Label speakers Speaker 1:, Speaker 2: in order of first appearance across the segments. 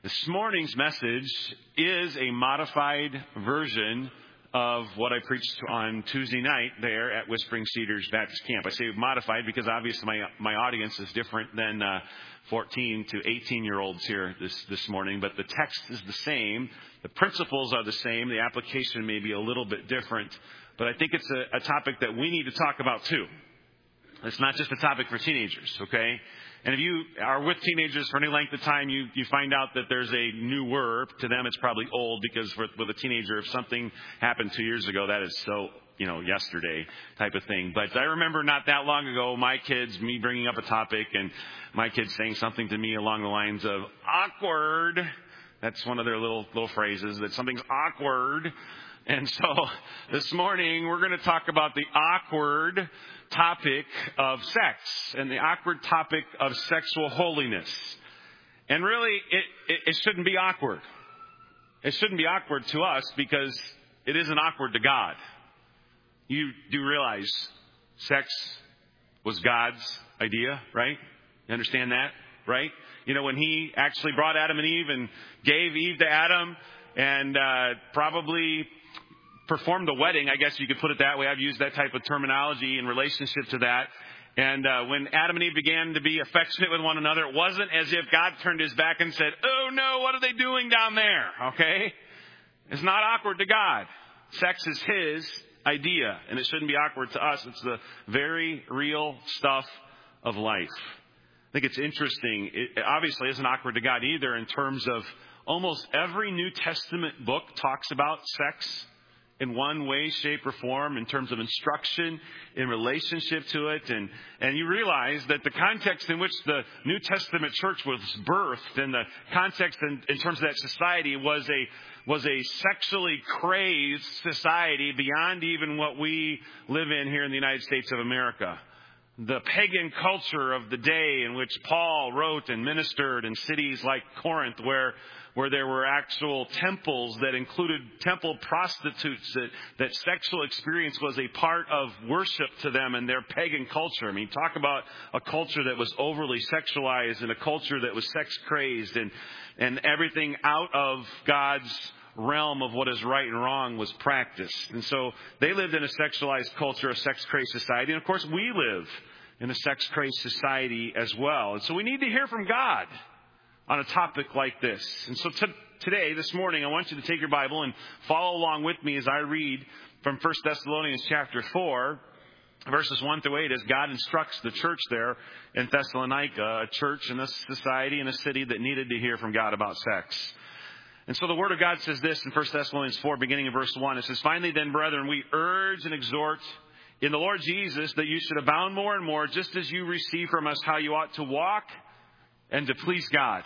Speaker 1: This morning's message is a modified version of what I preached on Tuesday night there at Whispering Cedars Baptist Camp. I say modified because obviously my audience is different than 14 to 18-year-olds here this morning, but the text is the same. The principles are the same. The application may be a little bit different, but I think it's a topic that we need to talk about too. It's not just a topic for teenagers, okay? And if you are with teenagers for any length of time, you find out that there's a new word. To them, it's probably old because with a teenager, if something happened 2 years ago, that is so, yesterday type of thing. But I remember not that long ago, me bringing up a topic and my kids saying something to me along the lines of awkward. That's one of their little phrases, that something's awkward. And so this morning, we're going to talk about the awkward topic of sex and the awkward topic of sexual holiness. And really, it shouldn't be awkward. It shouldn't be awkward to us because it isn't awkward to God. You do realize sex was God's idea, right? You understand that, right? When he actually brought Adam and Eve and gave Eve to Adam and probably performed the wedding, I guess you could put it that way. I've used that type of terminology in relationship to that. And when Adam and Eve began to be affectionate with one another, it wasn't as if God turned his back and said, oh no, what are they doing down there? Okay? It's not awkward to God. Sex is his idea, and it shouldn't be awkward to us. It's the very real stuff of life. I think it's interesting. It obviously isn't awkward to God either in terms of almost every New Testament book talks about sex in one way, shape, or form in terms of instruction in relationship to it. And you realize that the context in which the New Testament church was birthed and the context in terms of that society was a sexually crazed society beyond even what we live in here in the United States of America. The pagan culture of the day in which Paul wrote and ministered in cities like Corinth where there were actual temples that included temple prostitutes, that sexual experience was a part of worship to them and their pagan culture. I mean, talk about a culture that was overly sexualized and a culture that was sex crazed and everything out of God's realm of what is right and wrong was practiced. And so they lived in a sexualized culture, a sex-crazed society. And of course, we live in a sex-crazed society as well. And so we need to hear from God on a topic like this. And so this morning, I want you to take your Bible and follow along with me as I read from 1 Thessalonians chapter 4, verses 1 through 8, as God instructs the church there in Thessalonica, a church in a society in a city that needed to hear from God about sex. And so the Word of God says this in 1 Thessalonians 4, beginning in verse 1. It says, finally then, brethren, we urge and exhort in the Lord Jesus that you should abound more and more, just as you receive from us how you ought to walk and to please God.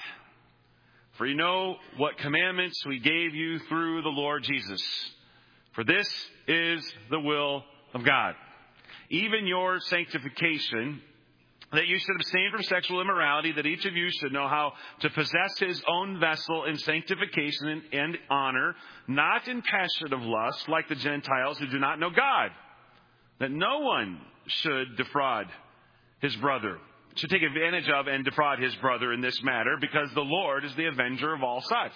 Speaker 1: For you know what commandments we gave you through the Lord Jesus. For this is the will of God, even your sanctification, that you should abstain from sexual immorality, that each of you should know how to possess his own vessel in sanctification and honor, not in passion of lust like the Gentiles who do not know God, that no one should defraud his brother, should take advantage of and defraud his brother in this matter, because the Lord is the avenger of all such.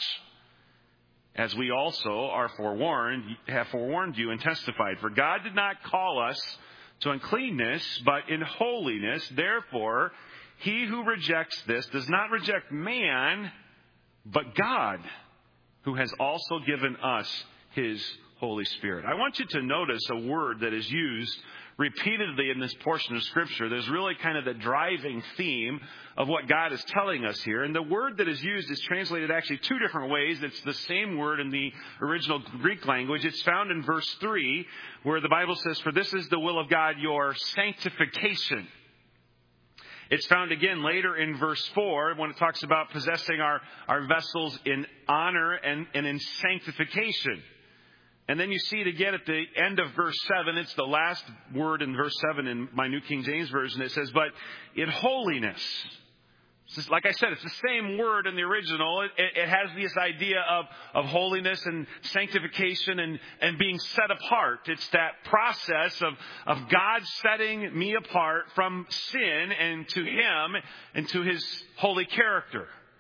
Speaker 1: As we also have forewarned you and testified. For God did not call us to uncleanness, but in holiness. Therefore, he who rejects this does not reject man, but God, who has also given us his Holy Spirit. I want you to notice a word that is used repeatedly in this portion of Scripture. There's really kind of the driving theme of what God is telling us here. And the word that is used is translated actually two different ways. It's the same word in the original Greek language. It's found in verse 3, where the Bible says, for this is the will of God, your sanctification. It's found again later in verse 4 when it talks about possessing our vessels in honor and in sanctification. And then you see it again at the end of verse 7. It's the last word in verse 7 in my New King James Version. It says, but in holiness. Like I said, it's the same word in the original. It has this idea of holiness and sanctification and being set apart. It's that process of God setting me apart from sin and to him and to his holy character.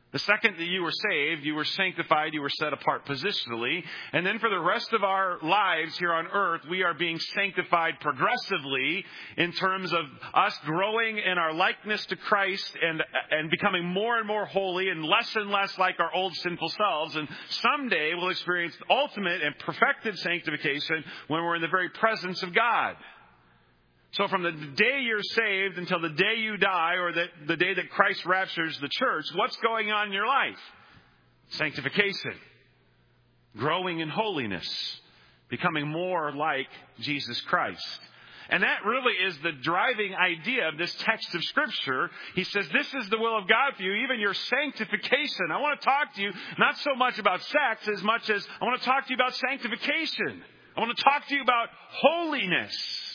Speaker 1: The second that you were saved, you were sanctified, you were set apart positionally. And then for the rest of our lives here on earth, we are being sanctified progressively in terms of us growing in our likeness to Christ and becoming more and more holy and less like our old sinful selves. And someday we'll experience ultimate and perfected sanctification when we're in the very presence of God. So from the day you're saved until the day you die, or the day that Christ raptures the church, what's going on in your life? Sanctification. Growing in holiness. Becoming more like Jesus Christ. And that really is the driving idea of this text of Scripture. He says, this is the will of God for you, even your sanctification. I want to talk to you not so much about sex as much as I want to talk to you about sanctification. I want to talk to you about holiness.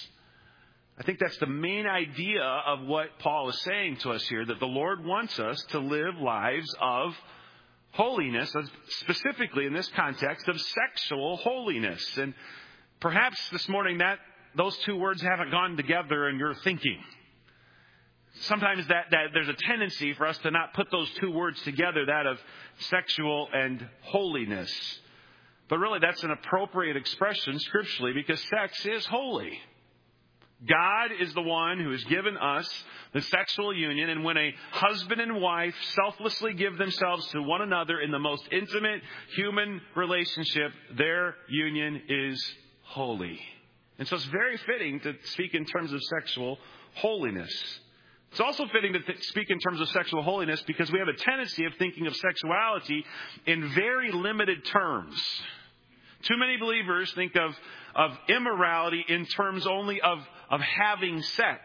Speaker 1: I think that's the main idea of what Paul is saying to us here, that the Lord wants us to live lives of holiness, specifically in this context of sexual holiness. And perhaps this morning that those two words haven't gone together in your thinking. Sometimes that there's a tendency for us to not put those two words together, that of sexual and holiness. But really that's an appropriate expression scripturally, because sex is holy. God is the one who has given us the sexual union, and when a husband and wife selflessly give themselves to one another in the most intimate human relationship, their union is holy. And so it's very fitting to speak in terms of sexual holiness. It's also fitting to speak in terms of sexual holiness because we have a tendency of thinking of sexuality in very limited terms. Too many believers think of immorality in terms only of having sex.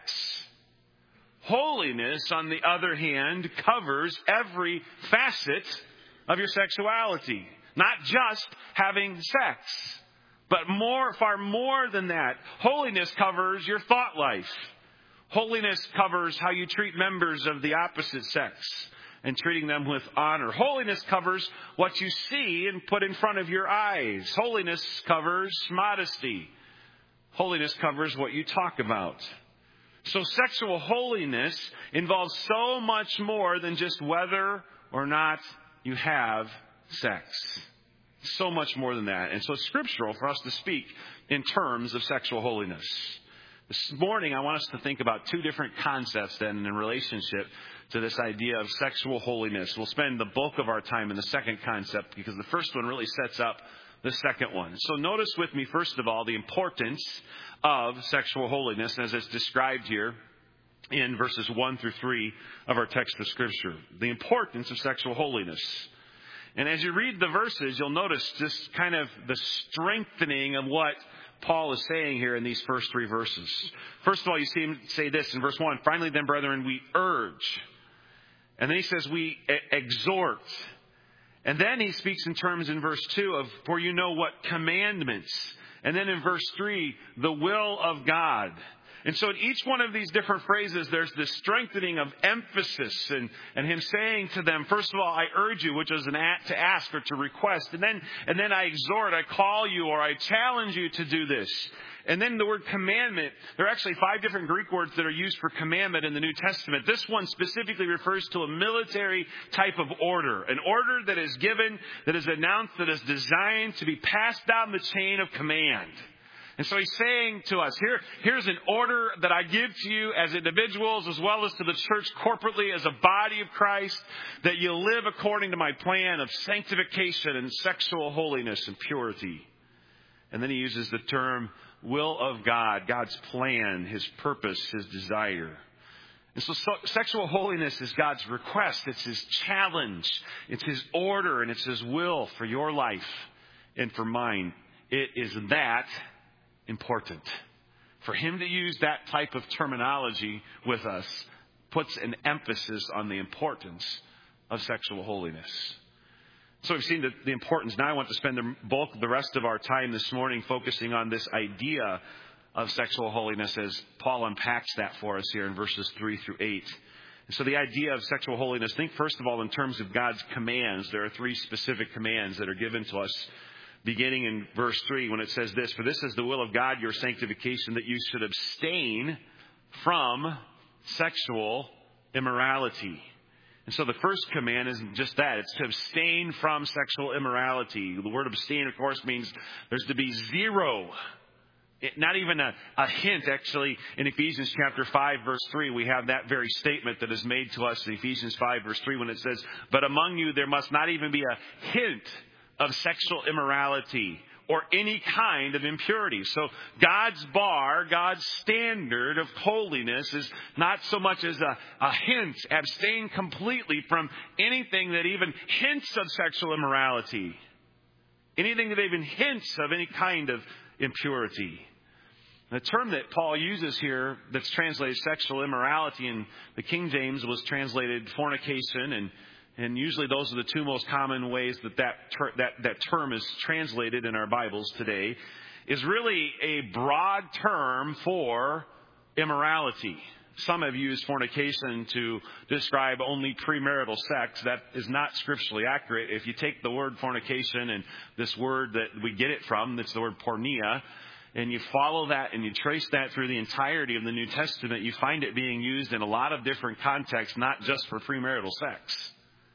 Speaker 1: Holiness, on the other hand, covers every facet of your sexuality. Not just having sex, but far more than that. Holiness covers your thought life. Holiness covers how you treat members of the opposite sex and treating them with honor. Holiness covers what you see and put in front of your eyes. Holiness covers modesty. Holiness covers what you talk about. So sexual holiness involves so much more than just whether or not you have sex. So much more than that. And so it's scriptural for us to speak in terms of sexual holiness. This morning, I want us to think about two different concepts then in relationship to this idea of sexual holiness. We'll spend the bulk of our time in the second concept because the first one really sets up the second one. So notice with me, first of all, the importance of sexual holiness as it's described here in verses 1 through 3 of our text of Scripture. The importance of sexual holiness. And as you read the verses, you'll notice just kind of the strengthening of what Paul is saying here in these first three verses. First of all, you see him say this in verse 1. Finally, then, brethren, we urge. And then he says we exhort. And then he speaks in terms in verse 2 of, for you know what commandments. And then in verse 3, the will of God. And so in each one of these different phrases, there's this strengthening of emphasis and him saying to them, first of all, I urge you, which is an act to ask or to request. And then I exhort, I call you, or I challenge you to do this. And then the word commandment, there are actually 5 different Greek words that are used for commandment in the New Testament. This one specifically refers to a military type of order, an order that is given, that is announced, that is designed to be passed down the chain of command. And so he's saying to us, here's an order that I give to you as individuals as well as to the church corporately as a body of Christ, that you live according to my plan of sanctification and sexual holiness and purity. And then he uses the term will of God, God's plan, his purpose, his desire. And so sexual holiness is God's request. It's his challenge. It's his order and it's his will for your life and for mine. It is that important. For him to use that type of terminology with us puts an emphasis on the importance of sexual holiness. So we've seen the importance. Now I want to spend the rest of our time this morning focusing on this idea of sexual holiness as Paul unpacks that for us here in verses 3 through 8. And so the idea of sexual holiness, think first of all in terms of God's commands. There are 3 specific commands that are given to us beginning in verse 3 when it says this, for this is the will of God, your sanctification, that you should abstain from sexual immorality. And so the first command isn't just that. It's to abstain from sexual immorality. The word abstain, of course, means there's to be zero. Not even a hint, actually. In Ephesians chapter 5, verse 3, we have that very statement that is made to us in Ephesians 5, verse 3, when it says, "But among you there must not even be a hint of sexual immorality or any kind of impurity." So God's bar, God's standard of holiness is not so much as a hint. Abstain completely from anything that even hints of sexual immorality. Anything that even hints of any kind of impurity. The term that Paul uses here that's translated sexual immorality in the King James was translated fornication, and usually those are the two most common ways that term is translated in our Bibles today, is really a broad term for immorality. Some have used fornication to describe only premarital sex. That is not scripturally accurate. If you take the word fornication and this word that we get it from, that's the word porneia, and you follow that and you trace that through the entirety of the New Testament, you find it being used in a lot of different contexts, not just for premarital sex.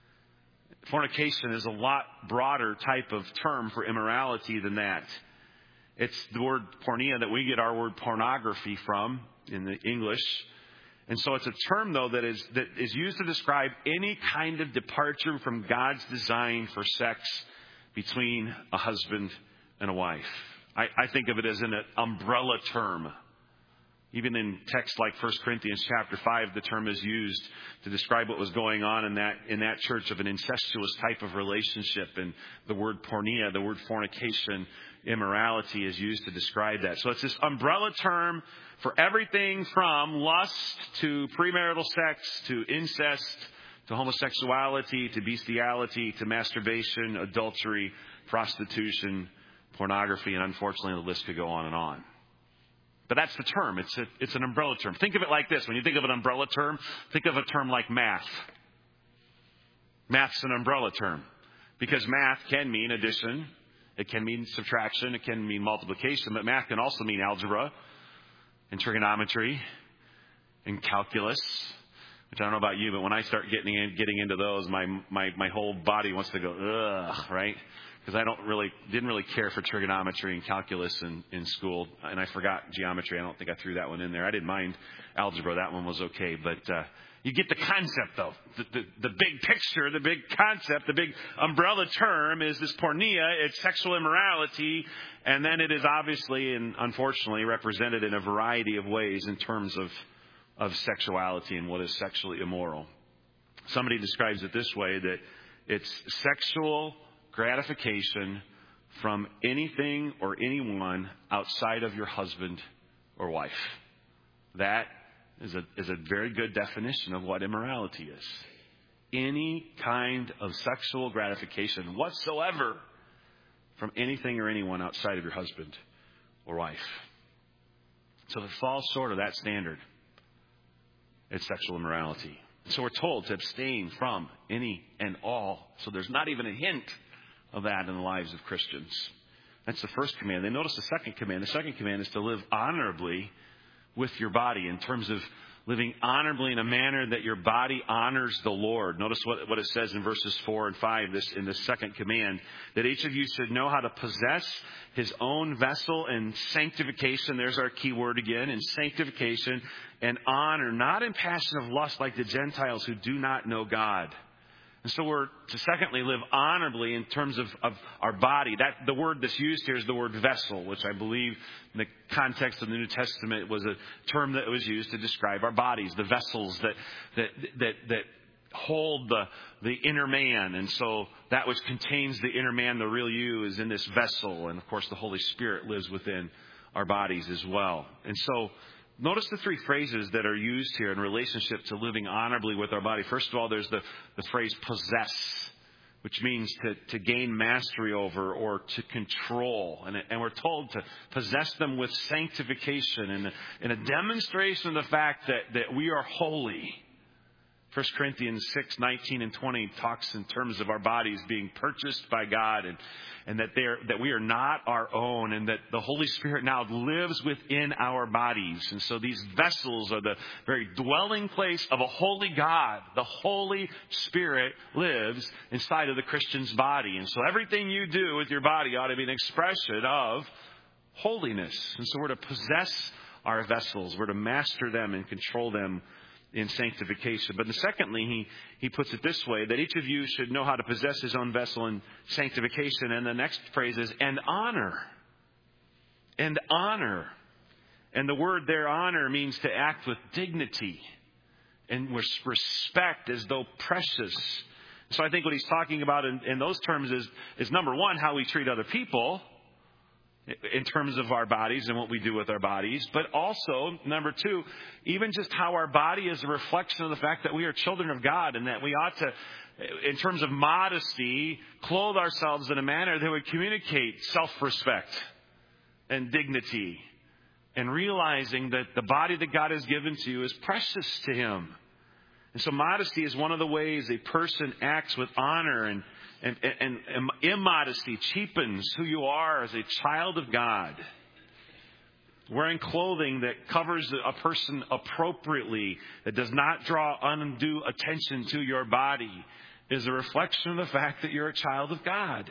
Speaker 1: Fornication is a lot broader type of term for immorality than that. It's the word porneia that we get our word pornography from in the English. And so it's a term, though, that is used to describe any kind of departure from God's design for sex between a husband and a wife. I think of it as an umbrella term. Even in texts like 1 Corinthians chapter 5, the term is used to describe what was going on in that church of an incestuous type of relationship. And the word porneia, the word fornication, immorality is used to describe that. So it's this umbrella term for everything from lust to premarital sex to incest to homosexuality to bestiality to masturbation, adultery, prostitution, pornography, and unfortunately the list could go on and on. But that's the term. It's an umbrella term. Think of it like this. When you think of an umbrella term, think of a term like math. Math's an umbrella term because math can mean addition, it can mean subtraction, it can mean multiplication, but math can also mean algebra and trigonometry and calculus, which I don't know about you, but when I start getting into those, my whole body wants to go, ugh, right? Because I didn't really care for trigonometry and calculus in school, and I forgot geometry. I don't think I threw that one in there. I didn't mind algebra; that one was okay. But you get the concept, though. The big picture, the big concept, the big umbrella term is this porneia. It's sexual immorality, and then it is obviously and unfortunately represented in a variety of ways in terms of sexuality and what is sexually immoral. Somebody describes it this way: that it's sexual gratification from anything or anyone outside of your husband or wife. That is a very good definition of what immorality is. Any kind of sexual gratification whatsoever from anything or anyone outside of your husband or wife. So if it falls short of that standard, it's sexual immorality. So we're told to abstain from any and all. So there's not even a hint of that in the lives of Christians. That's the first command. Then notice the second command. The second command is to live honorably with your body in terms of living honorably in a manner that your body honors the Lord. Notice what it says in verses 4 and 5 in the second command, that each of you should know how to possess his own vessel in sanctification. There's our key word again, in sanctification and honor, not in passion of lust like the Gentiles who do not know God. And so we're to secondly live honorably in terms of our body. That the word that's used here is the word vessel, which I believe in the context of the New Testament was a term that was used to describe our bodies, the vessels that hold the inner man. And so that which contains the inner man, the real you, is in this vessel. And of course the Holy Spirit lives within our bodies as well. And so notice the three phrases that are used here in relationship to living honorably with our body. First of all, there's the phrase possess, which means to gain mastery over or to control. And we're told to possess them with sanctification and a demonstration of the fact that we are holy 1 Corinthians 6:19 and 20 talks in terms of our bodies being purchased by God, and that we are not our own, and that the Holy Spirit now lives within our bodies. And so these vessels are the very dwelling place of a holy God. The Holy Spirit lives inside of the Christian's body. And so everything you do with your body ought to be an expression of holiness. And so we're to possess our vessels. We're to master them and control them in sanctification. But secondly, he puts it this way, that each of you should know how to possess his own vessel in sanctification. And the next phrase is, and honor. And honor. And the word there, honor, means to act with dignity and with respect as though precious. So I think what he's talking about in those terms is number one, how we treat other people in terms of our bodies and what we do with our bodies. But also, number two, even just how our body is a reflection of the fact that we are children of God, and that we ought to, in terms of modesty, clothe ourselves in a manner that would communicate self-respect and dignity, and realizing that the body that God has given to you is precious to him. And so modesty is one of the ways a person acts with honor, and immodesty cheapens who you are as a child of God. Wearing clothing that covers a person appropriately, that does not draw undue attention to your body, is a reflection of the fact that you're a child of God.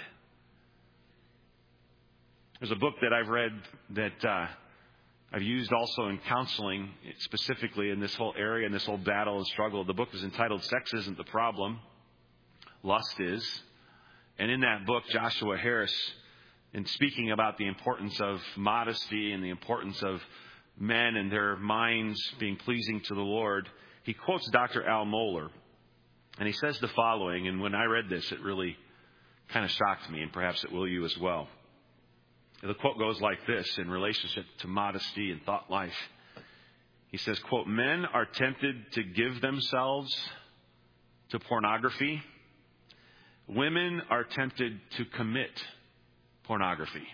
Speaker 1: There's a book that I've read that I've used also in counseling, specifically in this whole area, in this whole battle and struggle. The book is entitled Sex Isn't the Problem, Lust Is. And in that book, Joshua Harris, in speaking about the importance of modesty and the importance of men and their minds being pleasing to the Lord, he quotes Dr. Al Mohler. And he says the following, and when I read this, it really kind of shocked me, and perhaps it will you as well. The quote goes like this in relationship to modesty and thought life. He says, quote, "Men are tempted to give themselves to pornography. Women are tempted to commit pornography."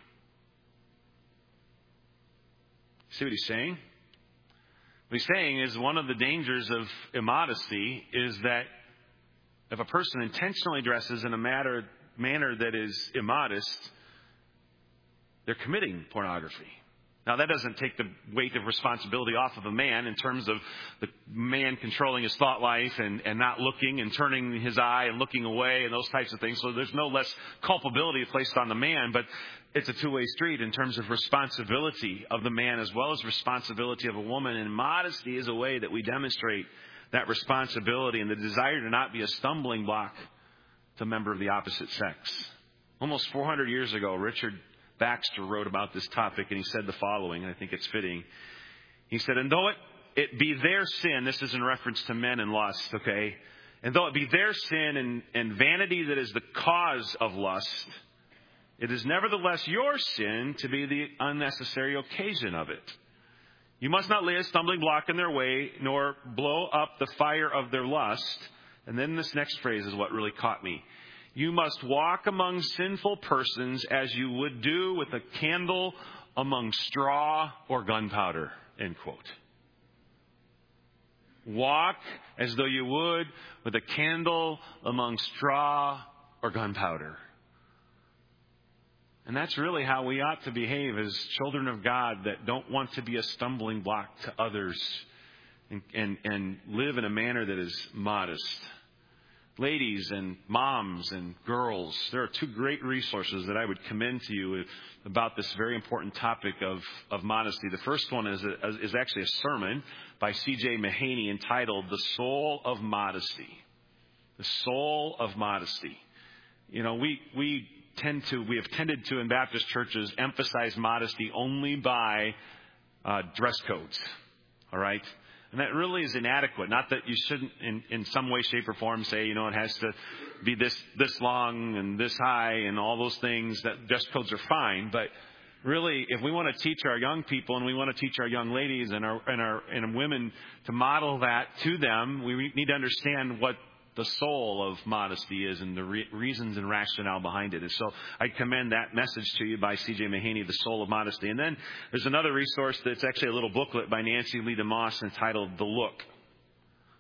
Speaker 1: See what he's saying? What he's saying is one of the dangers of immodesty is that if a person intentionally dresses in a manner that is immodest, they're committing pornography. Now, that doesn't take the weight of responsibility off of a man in terms of the man controlling his thought life and not looking and turning his eye and looking away and those types of things. So there's no less culpability placed on the man, but it's a two-way street in terms of responsibility of the man as well as responsibility of a woman. And modesty is a way that we demonstrate that responsibility and the desire to not be a stumbling block to a member of the opposite sex. Almost 400 years ago, Richard Baxter wrote about this topic, and he said the following, and I think it's fitting. He said, "And though it be their sin," this is in reference to men and lust, okay? "And though it be their sin and vanity that is the cause of lust, it is nevertheless your sin to be the unnecessary occasion of it. You must not lay a stumbling block in their way, nor blow up the fire of their lust." And then this next phrase is what really caught me. "You must walk among sinful persons as you would do with a candle among straw or gunpowder." End quote. Walk as though you would with a candle among straw or gunpowder. And that's really how we ought to behave as children of God that don't want to be a stumbling block to others and live in a manner that is modest. Ladies and moms and girls, there are two great resources that I would commend to you about this very important topic of modesty. The first one is actually a sermon by C.J. Mahaney entitled "The Soul of Modesty." The Soul of Modesty. You know, we have tended to in Baptist churches emphasize modesty only by dress codes. All right? And that really is inadequate. Not that you shouldn't in some way, shape, or form say, you know, it has to be this long and this high and all those things. That dress codes are fine. But really, if we want to teach our young people and we want to teach our young ladies and women to model that to them, we need to understand what the soul of modesty is and the reasons and rationale behind it. And so I commend that message to you by C.J. Mahaney, The Soul of Modesty. And then there's another resource that's actually a little booklet by Nancy Lee DeMoss entitled The Look.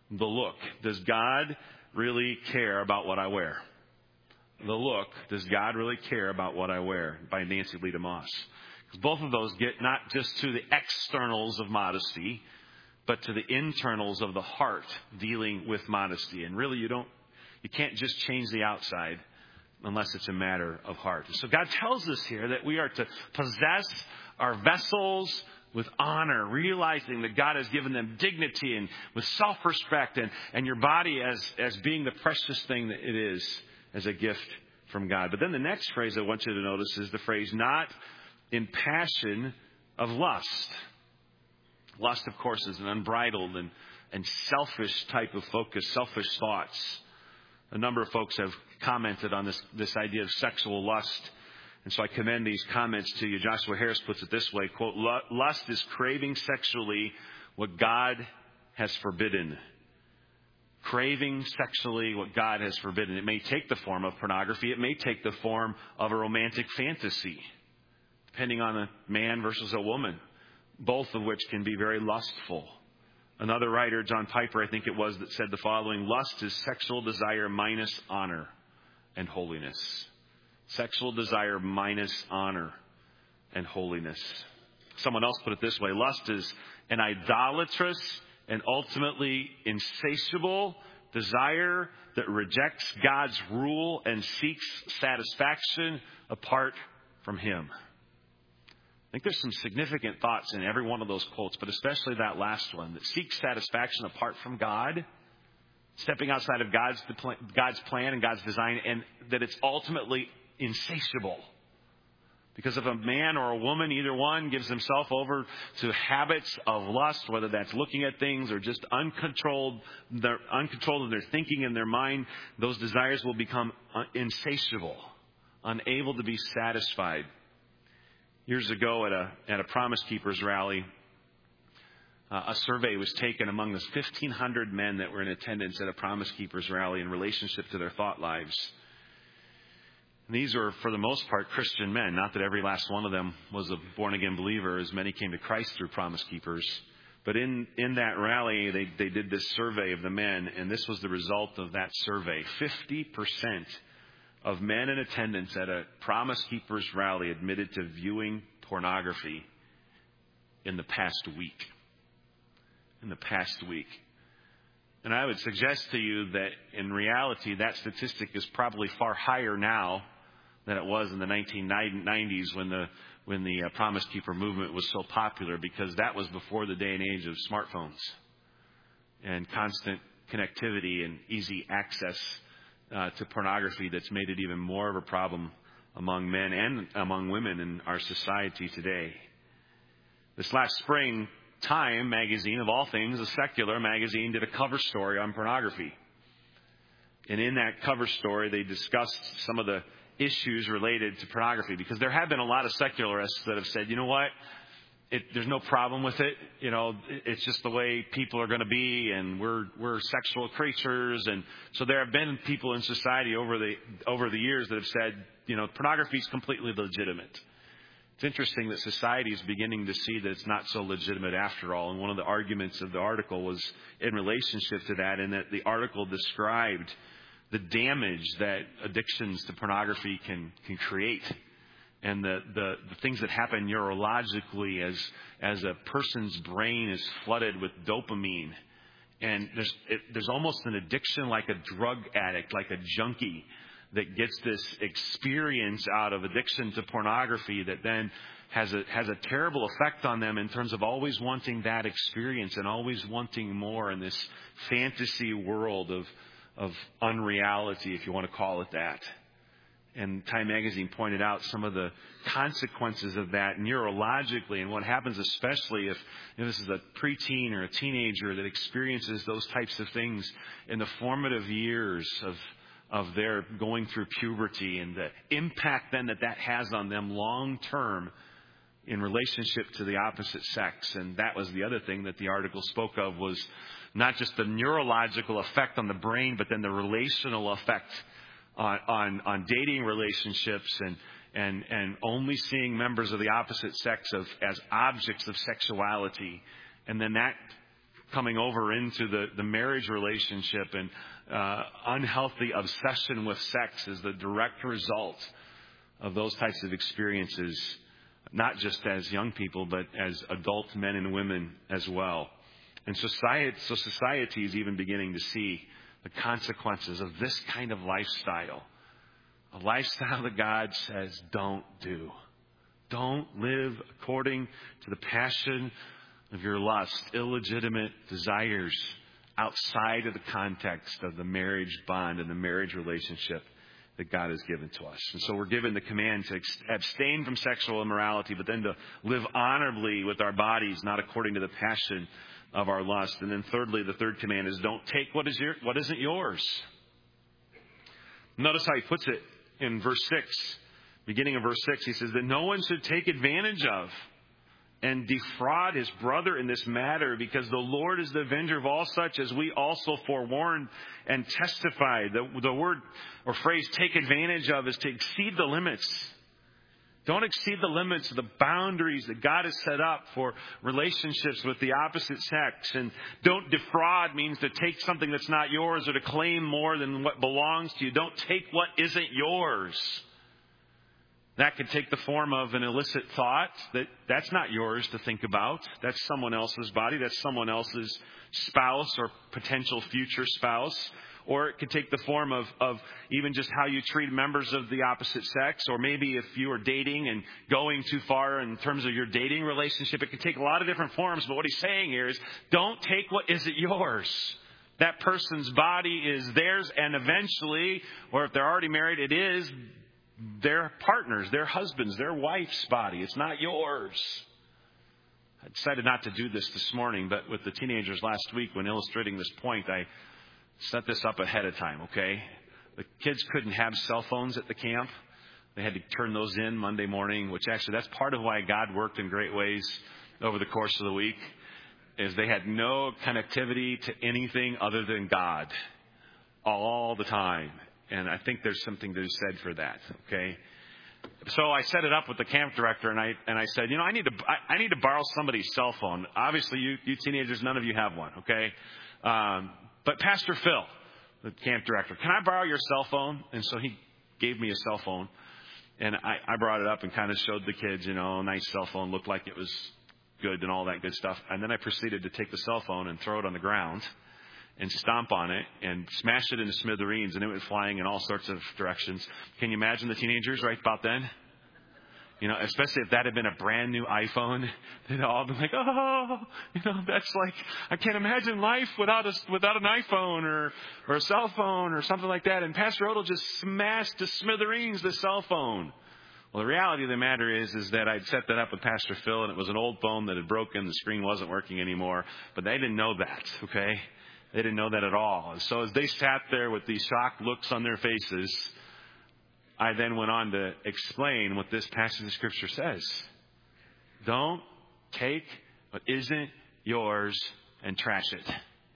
Speaker 1: The look. Does God really care about what I wear? The look. Does God really care about what I wear? By Nancy Lee DeMoss. Because both of those get not just to the externals of modesty, but to the internals of the heart dealing with modesty. And really, you can't just change the outside unless it's a matter of heart. So God tells us here that we are to possess our vessels with honor, realizing that God has given them dignity and with self-respect, and your body as being the precious thing that it is as a gift from God. But then the next phrase I want you to notice is the phrase, not in passion of lust. Lust, of course, is an unbridled and selfish type of focus, selfish thoughts. A number of folks have commented on this idea of sexual lust. And so I commend these comments to you. Joshua Harris puts it this way, quote, lust is craving sexually what God has forbidden. Craving sexually what God has forbidden. It may take the form of pornography. It may take the form of a romantic fantasy, depending on a man versus a woman, both of which can be very lustful. Another writer, John Piper, I think it was, that said the following: lust is sexual desire minus honor and holiness. Sexual desire minus honor and holiness. Someone else put it this way: lust is an idolatrous and ultimately insatiable desire that rejects God's rule and seeks satisfaction apart from Him. I think there's some significant thoughts in every one of those quotes, but especially that last one, that seeks satisfaction apart from God, stepping outside of God's plan and God's design, and that it's ultimately insatiable. Because if a man or a woman, either one, gives himself over to habits of lust, whether that's looking at things or just uncontrolled in their thinking and their mind, those desires will become insatiable, unable to be satisfied. Years ago at a Promise Keepers rally, a survey was taken among the 1,500 men that were in attendance at a Promise Keepers rally in relationship to their thought lives. And these were, for the most part, Christian men. Not that every last one of them was a born-again believer, as many came to Christ through Promise Keepers. But in that rally, they did this survey of the men, and this was the result of that survey. 50% of men in attendance at a Promise Keepers rally admitted to viewing pornography in the past week. In the past week. And I would suggest to you that in reality, that statistic is probably far higher now than it was in the 1990s when the Promise Keeper movement was so popular, because that was before the day and age of smartphones and constant connectivity and easy access to pornography that's made it even more of a problem among men and among women in our society today. This last spring, Time magazine, of all things, a secular magazine, did a cover story on pornography. And in that cover story, they discussed some of the issues related to pornography, because there have been a lot of secularists that have said, you know what, there's no problem with it. You know, it's just the way people are going to be, and we're sexual creatures. And so there have been people in society over the years that have said, you know, pornography is completely legitimate. It's interesting that society is beginning to see that it's not so legitimate after all. And one of the arguments of the article was in relationship to that, in that the article described the damage that addictions to pornography can create, and the things that happen neurologically as a person's brain is flooded with dopamine. And there's almost an addiction, like a drug addict, like a junkie, that gets this experience out of addiction to pornography that then has a terrible effect on them in terms of always wanting that experience and always wanting more in this fantasy world of unreality, if you want to call it that. And Time magazine pointed out some of the consequences of that neurologically, and what happens especially if this is a preteen or a teenager that experiences those types of things in the formative years of their going through puberty, and the impact then that has on them long term in relationship to the opposite sex. And that was the other thing that the article spoke of, was not just the neurological effect on the brain, but then the relational effect on dating relationships and only seeing members of the opposite sex as objects of sexuality. And then that coming over into the marriage relationship, and unhealthy obsession with sex is the direct result of those types of experiences, not just as young people, but as adult men and women as well. And society is even beginning to see the consequences of this kind of lifestyle. A lifestyle that God says, don't do. Don't live according to the passion of your lust, illegitimate desires outside of the context of the marriage bond and the marriage relationship that God has given to us. And so we're given the command to abstain from sexual immorality, but then to live honorably with our bodies, not according to the passion of our lust. And then thirdly, the third command is don't take what isn't yours. Notice how he puts it in verse 6. Beginning of verse 6, he says that no one should take advantage of and defraud his brother in this matter, because the Lord is the avenger of all such, as we also forewarned and testified. The word or phrase take advantage of is to exceed the limits. Don't exceed the limits of the boundaries that God has set up for relationships with the opposite sex. And don't defraud means to take something that's not yours or to claim more than what belongs to you. Don't take what isn't yours. That could take the form of an illicit thought that's not yours to think about. That's someone else's body. That's someone else's spouse or potential future spouse. Or it could take the form of even just how you treat members of the opposite sex. Or maybe if you are dating and going too far in terms of your dating relationship, it could take a lot of different forms. But what he's saying here is don't take what isn't yours. That person's body is theirs, and eventually, or if they're already married, it is their partner's, their husband's, their wife's body. It's not yours. I decided not to do this morning, but with the teenagers last week, when illustrating this point, I set this up ahead of time, okay? The kids couldn't have cell phones at the camp. They had to turn those in Monday morning, which actually that's part of why God worked in great ways over the course of the week, is they had no connectivity to anything other than God all the time. And I think there's something to be said for that, okay? So I set it up with the camp director, and I said, I need to borrow somebody's cell phone. Obviously, you teenagers, none of you have one, okay? But Pastor Phil, the camp director, can I borrow your cell phone? And so he gave me a cell phone, and I brought it up and kind of showed the kids, nice cell phone, looked like it was good and all that good stuff. And then I proceeded to take the cell phone and throw it on the ground and stomp on it and smash it into smithereens, and it went flying in all sorts of directions. Can you imagine the teenagers right about then? Especially if that had been a brand new iPhone, they'd all been like, that's like, I can't imagine life without an iPhone or a cell phone or something like that. And Pastor Odell just smashed to smithereens the cell phone. Well, the reality of the matter is that I'd set that up with Pastor Phil, and it was an old phone that had broken. The screen wasn't working anymore, but they didn't know that, okay? They didn't know that at all. And so as they sat there with these shocked looks on their faces, I then went on to explain what this passage of Scripture says. Don't take what isn't yours and trash it.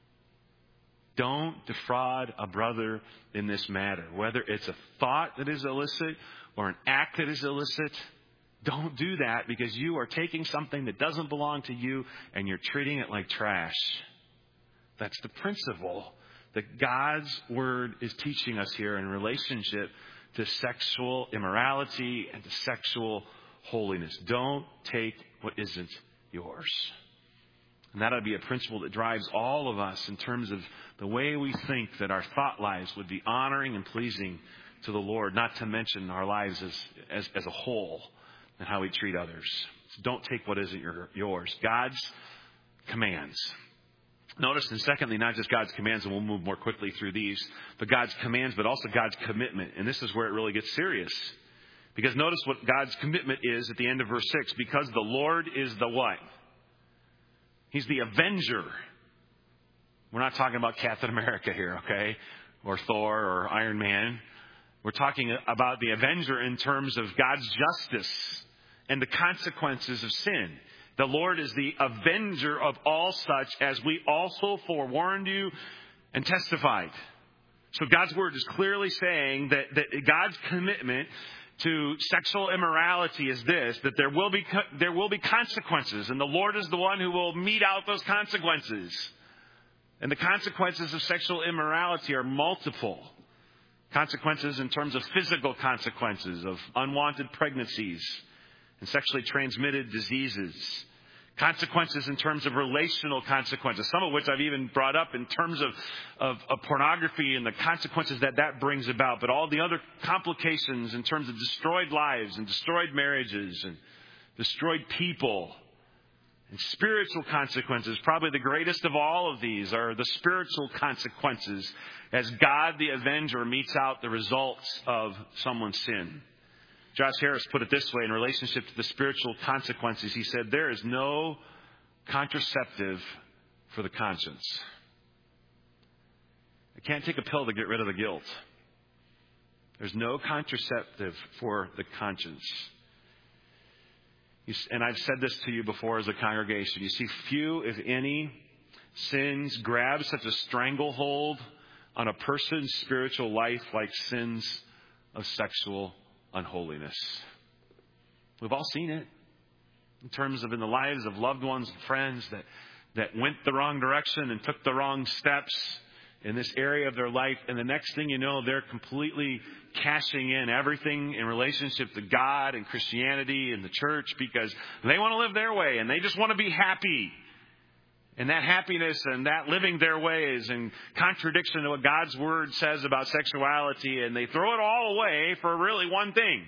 Speaker 1: Don't defraud a brother in this matter. Whether it's a thought that is illicit or an act that is illicit, don't do that, because you are taking something that doesn't belong to you and you're treating it like trash. That's the principle that God's Word is teaching us here in relationship to sexual immorality and to sexual holiness. Don't take what isn't yours. And that ought to be a principle that drives all of us in terms of the way we think that our thought lives would be honoring and pleasing to the Lord, not to mention our lives as a whole and how we treat others. So don't take what isn't yours. God's commands. Notice, and secondly, not just God's commands, and we'll move more quickly through these, but God's commands, but also God's commitment. And this is where it really gets serious. Because notice what God's commitment is at the end of verse 6. Because the Lord is the what? He's the avenger. We're not talking about Captain America here, okay? Or Thor or Iron Man. We're talking about the avenger in terms of God's justice and the consequences of sin. The Lord is the avenger of all such, as we also forewarned you and testified. So God's Word is clearly saying that God's commitment to sexual immorality is this, that there will be consequences, and the Lord is the one who will mete out those consequences. And the consequences of sexual immorality are multiple. Consequences in terms of physical consequences of unwanted pregnancies and sexually transmitted diseases. Consequences in terms of relational consequences, some of which I've even brought up in terms of pornography and the consequences that brings about. But all the other complications in terms of destroyed lives and destroyed marriages and destroyed people. And spiritual consequences, probably the greatest of all of these are the spiritual consequences as God the Avenger metes out the results of someone's sin. Josh Harris put it this way in relationship to the spiritual consequences. He said, there is no contraceptive for the conscience. I can't take a pill to get rid of the guilt. There's no contraceptive for the conscience. And I've said this to you before as a congregation. You see, few, if any, sins grab such a stranglehold on a person's spiritual life like sins of sexual unholiness. We've all seen it in terms of in the lives of loved ones and friends that went the wrong direction and took the wrong steps in this area of their life. And the next thing you know, they're completely cashing in everything in relationship to God and Christianity and the church because they want to live their way and they just want to be happy. And that happiness and that living their way is in contradiction to what God's Word says about sexuality. And they throw it all away for really one thing.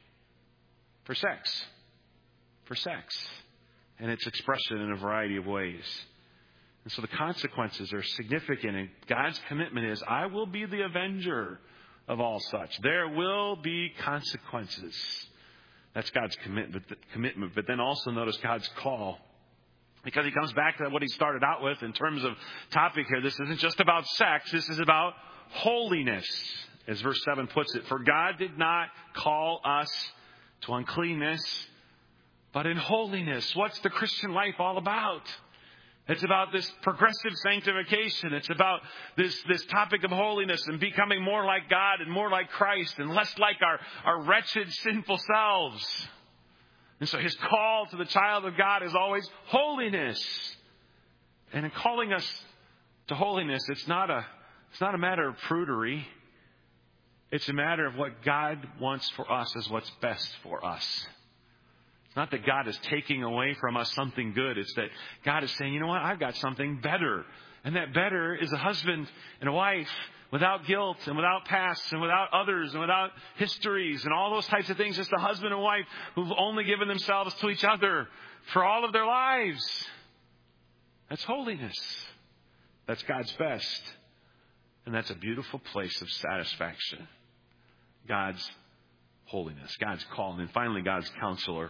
Speaker 1: For sex. For sex. And its expression in a variety of ways. And so the consequences are significant. And God's commitment is, I will be the avenger of all such. There will be consequences. That's God's commitment. But then also notice God's call. Because he comes back to what he started out with in terms of topic here. This isn't just about sex. This is about holiness. As verse 7 puts it. For God did not call us to uncleanness, but in holiness. What's the Christian life all about? It's about this progressive sanctification. It's about this topic of holiness and becoming more like God and more like Christ and less like our wretched, sinful selves. And so his call to the child of God is always holiness. And in calling us to holiness, it's not a matter of prudery. It's a matter of what God wants for us is what's best for us. It's not that God is taking away from us something good. It's that God is saying, you know what? I've got something better. And that better is a husband and a wife without guilt and without past and without others and without histories and all those types of things. Just a husband and wife who've only given themselves to each other for all of their lives. That's holiness. That's God's best. And that's a beautiful place of satisfaction. God's holiness, God's call. And then finally, God's counselor.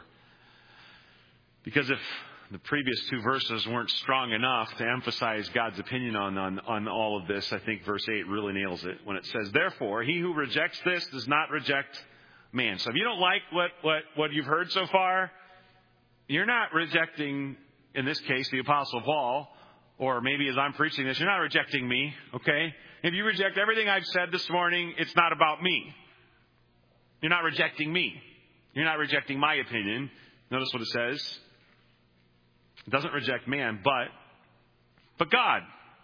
Speaker 1: Because if the previous two verses weren't strong enough to emphasize God's opinion on all of this, I think verse 8 really nails it when it says, therefore, he who rejects this does not reject man. So if you don't like what you've heard so far, you're not rejecting, in this case, the Apostle Paul, or maybe as I'm preaching this, you're not rejecting me, okay? If you reject everything I've said this morning, it's not about me. You're not rejecting me. You're not rejecting my opinion. Notice what it says. It doesn't reject man, but God,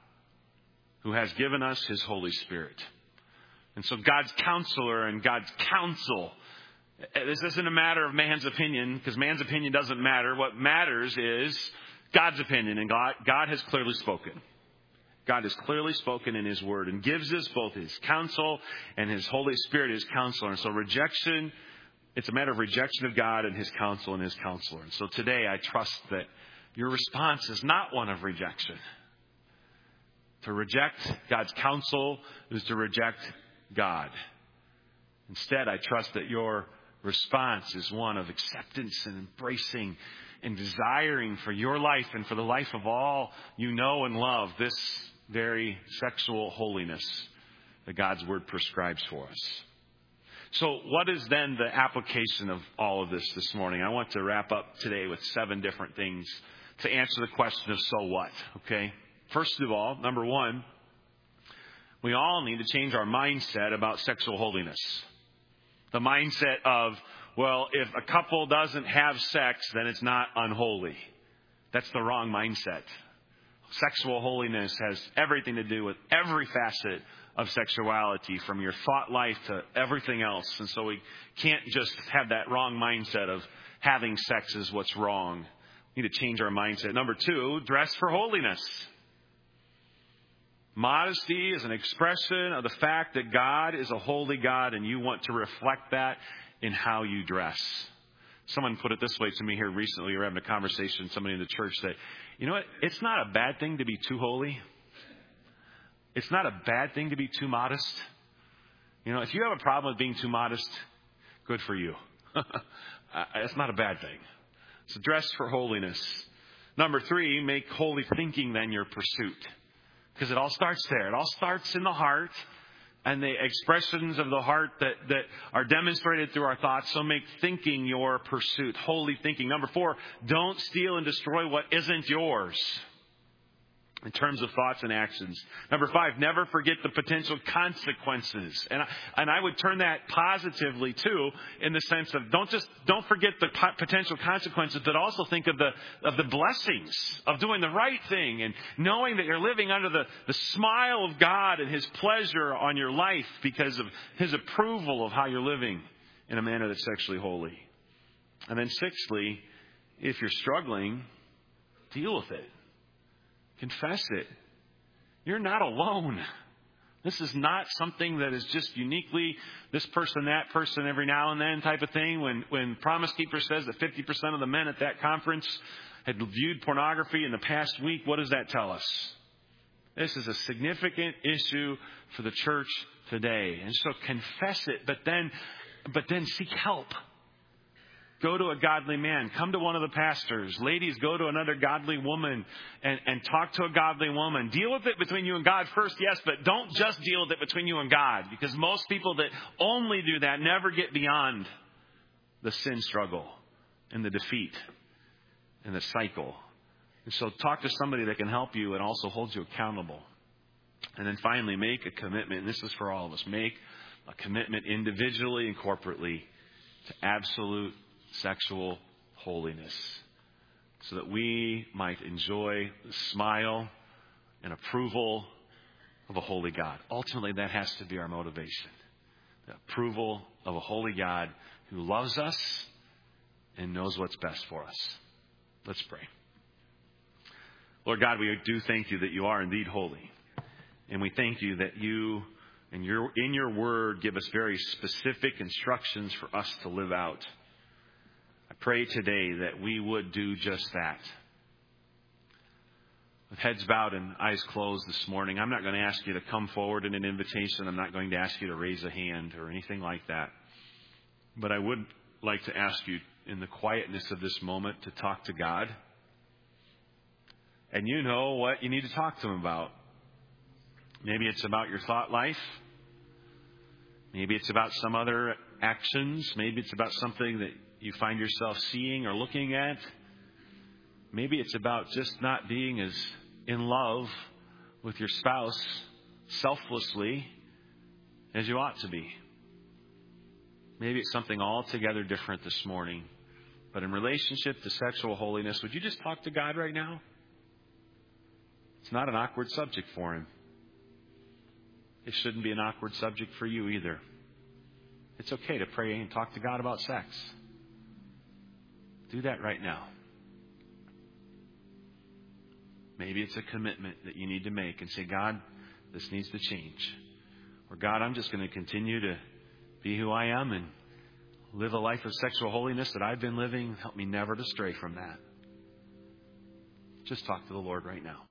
Speaker 1: who has given us his Holy Spirit. And so God's counselor and God's counsel, this isn't a matter of man's opinion, because man's opinion doesn't matter. What matters is God's opinion, and God has clearly spoken. God has clearly spoken in his word and gives us both his counsel and his Holy Spirit, his counselor. And so rejection, it's a matter of rejection of God and his counsel and his counselor. And so today I trust that your response is not one of rejection. To reject God's counsel is to reject God. Instead, I trust that your response is one of acceptance and embracing and desiring for your life and for the life of all you know and love this very sexual holiness that God's word prescribes for us. So what is then the application of all of this morning? I want to wrap up today with 7 different things to answer the question of so what, okay? First of all, number 1, we all need to change our mindset about sexual holiness. The mindset of, well, if a couple doesn't have sex, then it's not unholy. That's the wrong mindset. Sexual holiness has everything to do with every facet of sexuality, from your thought life to everything else. And so we can't just have that wrong mindset of having sex is what's wrong. We need to change our mindset. Number 2, dress for holiness. Modesty is an expression of the fact that God is a holy God, and you want to reflect that in how you dress. Someone put it this way to me here recently. We were having a conversation with somebody in the church that, you know what, it's not a bad thing to be too holy. It's not a bad thing to be too modest. You know, if you have a problem with being too modest, good for you. It's not a bad thing. So dress for holiness. Number 3, make holy thinking then your pursuit. Because it all starts there. It all starts in the heart, and the expressions of the heart that are demonstrated through our thoughts. So make thinking your pursuit. Holy thinking. Number 4, don't steal and destroy what isn't yours, in terms of thoughts and actions. Number 5, never forget the potential consequences. And I would turn that positively too, in the sense of don't forget the potential consequences, but also think of the blessings of doing the right thing and knowing that you're living under the smile of God and His pleasure on your life because of His approval of how you're living in a manner that's sexually holy. And then 6thly, if you're struggling, deal with it. Confess it. You're not alone. This is not something that is just uniquely this person, that person, every now and then type of thing. When Promise Keeper says that 50% of the men at that conference had viewed pornography in the past week, what does that tell us? This is a significant issue for the church today. And so confess it, but then seek help. Go to a godly man. Come to one of the pastors. Ladies, go to another godly woman and talk to a godly woman. Deal with it between you and God first, yes, but don't just deal with it between you and God, because most people that only do that never get beyond the sin struggle and the defeat and the cycle. And so talk to somebody that can help you and also hold you accountable. And then finally, make a commitment. And this is for all of us. Make a commitment individually and corporately to absolute sexual holiness, so that we might enjoy the smile and approval of a holy God. Ultimately, that has to be our motivation. The approval of a holy God who loves us and knows what's best for us. Let's pray. Lord God, we do thank you that you are indeed holy. And we thank you that you and in your word give us very specific instructions for us to live out. I pray today that we would do just that. With heads bowed and eyes closed this morning, I'm not going to ask you to come forward in an invitation. I'm not going to ask you to raise a hand or anything like that. But I would like to ask you, in the quietness of this moment, to talk to God. And you know what you need to talk to Him about. Maybe it's about your thought life. Maybe it's about some other actions. Maybe it's about something that you find yourself seeing or looking at. Maybe it's about just not being as in love with your spouse selflessly as you ought to be. Maybe it's something altogether different this morning. But in relationship to sexual holiness, would you just talk to God right now? It's not an awkward subject for Him. It shouldn't be an awkward subject for you either. It's okay to pray and talk to God about sex. Do that right now. Maybe it's a commitment that you need to make and say, God, this needs to change. Or God, I'm just going to continue to be who I am and live a life of sexual holiness that I've been living. Help me never to stray from that. Just talk to the Lord right now.